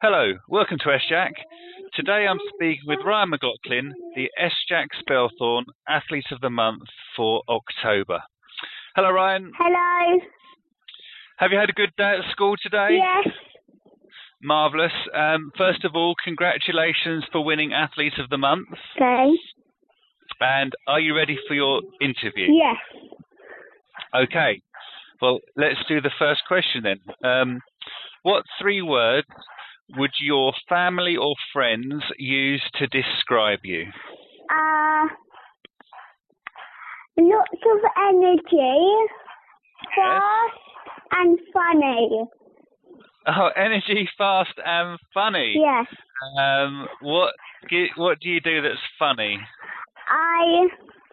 Hello, welcome to SJack. Today I'm speaking with Ryan McLaughlin, the SJack Spelthorne Athlete of the Month for October. Hello Ryan. Hello. Have you had a good day at school today? Yes. Marvellous. First of all, congratulations for winning Athlete of the Month. Okay. And are you ready for your interview? Yes. Okay. Well, let's do the first question then. What 3 words would your family or friends use to describe you? Lots of energy, Yes. fast and funny. Oh, energy, fast and funny. Yes. What do you do that's funny? I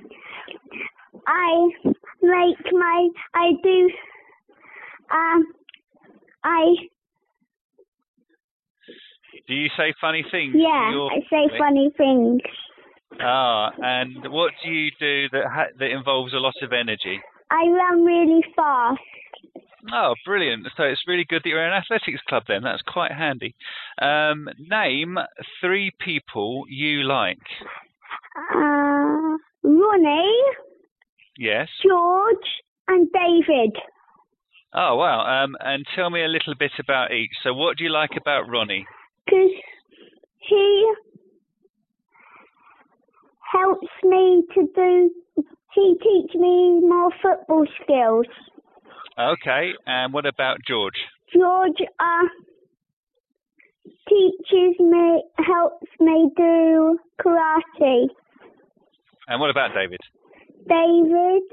make my I do I Do you say funny things? yeah, to your I say family? funny things. And what do you do that involves a lot of energy? I run really fast. Oh, brilliant. So it's really good that you're in an athletics club then. That's quite handy. Name 3 people you like. Ronnie, Yes. George and David. Oh, wow. And tell me a little bit about each. So what do you like about Ronnie? Because he helps me he teaches me more football skills. Okay. And what about George? George helps me do karate. And what about David? David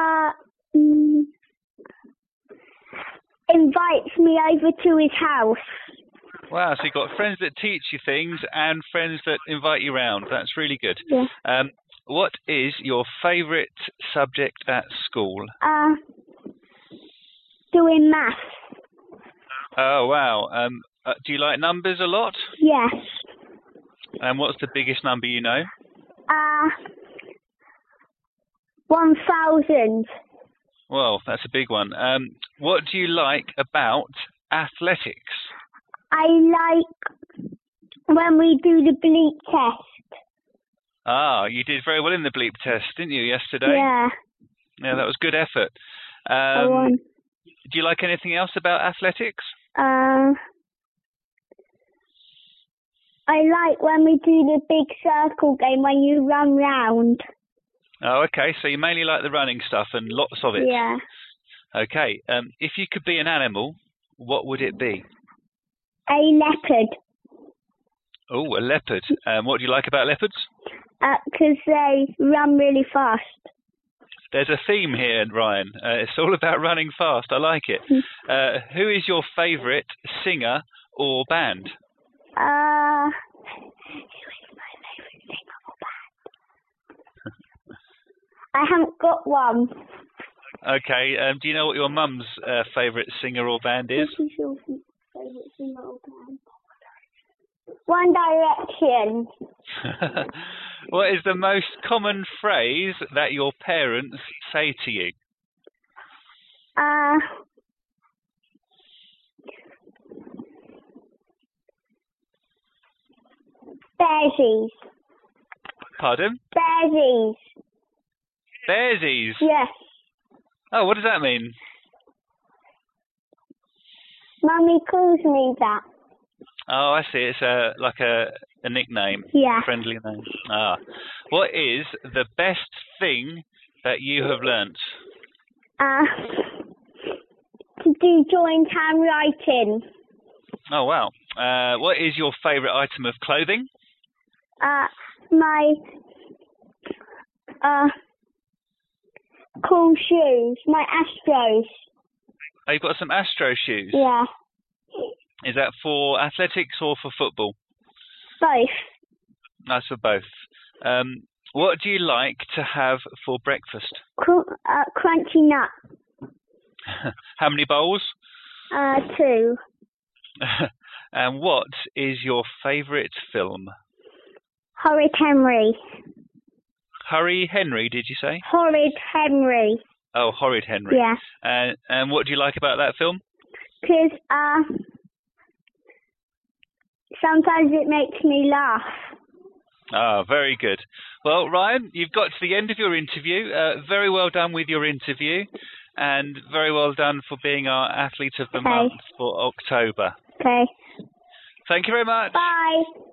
invites me over to his house. Wow, so you've got friends that teach you things and friends that invite you around. That's really good. Yeah. What is your favourite subject at school? Doing maths. Oh, wow. Do you like numbers a lot? Yes. And what's the biggest number you know? 1,000. Well, that's a big one. What do you like about athletics? I like when we do the bleep test. Ah, you did very well in the bleep test, didn't you, yesterday? Yeah. Yeah, that was good effort. I won. Do you like anything else about athletics? I like when we do the big circle game when you run round. Oh, okay. So you mainly like the running stuff and lots of it. Yeah. Okay. If you could be an animal, what would it be? A leopard. Oh, a leopard. What do you like about leopards? Because they run really fast. There's a theme here, Ryan. It's all about running fast. I like it. Who is your favourite singer or band? Who is my favourite singer or band? I haven't got one. Okay. Do you know what your mum's favourite singer or band is? What is your favourite singer or band? One Direction. What is the most common phrase that your parents say to you? Bearsies. Pardon? Bearsies. Bearsies? Yes. Oh, what does that mean? Mummy calls me that. Oh, I see. It's like a nickname. Yeah. A friendly name. Ah. What is the best thing that you have learnt? To do joint handwriting. Oh, wow. What is your favourite item of clothing? My cool shoes. My Astros. Oh, you've got some Astro shoes. Yeah. Is that for athletics or for football? Both. Nice for both. What do you like to have for breakfast? Crunchy nut. How many bowls? 2. And what is your favourite film? Horrid Henry. Hurry Henry, did you say? Horrid Henry. Oh, Horrid Henry. Yeah. And what do you like about that film? Because Sometimes it makes me laugh. Ah, very good. Well, Ryan, you've got to the end of your interview. Very well done with your interview, and very well done for being our Athlete of the Month for October. Okay. Thank you very much. Bye.